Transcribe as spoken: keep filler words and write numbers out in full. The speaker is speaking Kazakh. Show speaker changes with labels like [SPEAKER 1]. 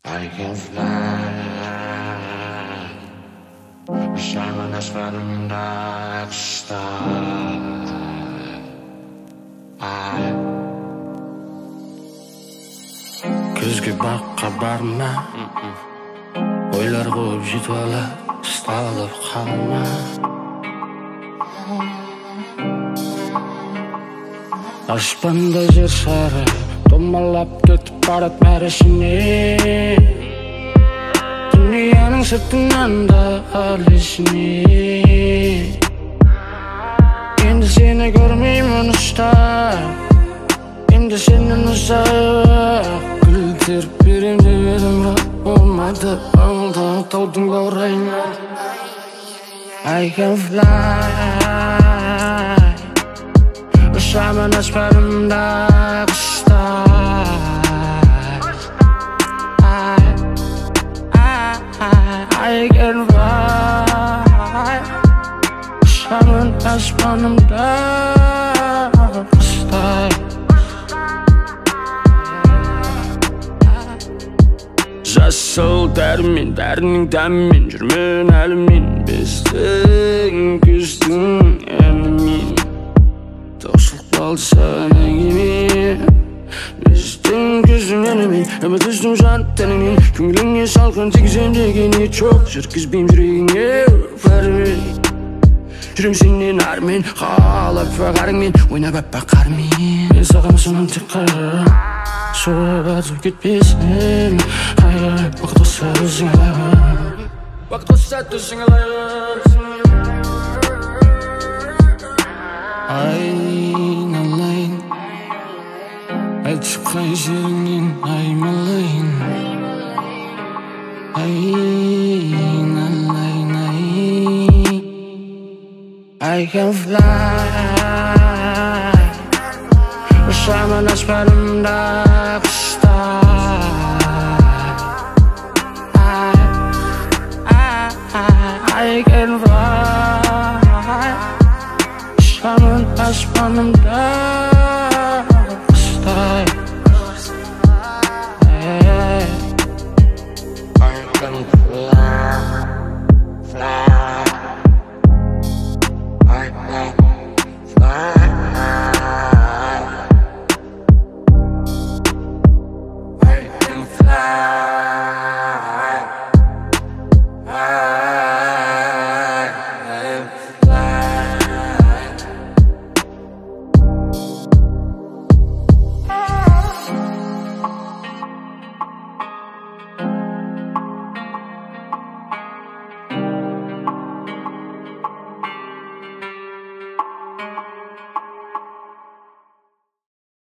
[SPEAKER 1] I can fly. Wish I were as far and dark star. Күзге баққа барма, ойлар қойып жетіп ала, ұсталып қалма. Аспанда жер шары домалап кетіп барат мәресіне, дүнияның сыртынан да әлесіне. Енді сені көрмеймін ұстап, енді сенен ұзақ гүлдеріп берем деп едім, бірақ болмады. Ауылдағы таудың баурайына I can fly. Ұшамын аспанымда құстар. I can fly. Ұшамын аспанымда құстар. Жасыл дәрімен, дәрінің дәмімен жүрмін әлімен, біздің күздің әнімен. Таусылып қалды саған әңгіме, біздің күздің әнімен, үміт үздің жан тәніңнен. Көңіліңе салқын тигізем деген ниет жоқ, жеткізбеймін жүрегіңе бәрімен. Жүрем сенен армен, қалап бағарыңмен, ойнап аппақ қармен. Мен саған ұсынам тек қайғы, суы батып кетпесін. Қайғы уақыт болса өзің алайын, уақыт болса өзің алайын. Айналайын, айтшы қай жеріңнен аймалайын. Айналайын, ай I can fly. Ұшамын аспанымда құстар. I can fly. Ұшамын аспанымда құстар. I can fly, fly. I can fly. I can fly.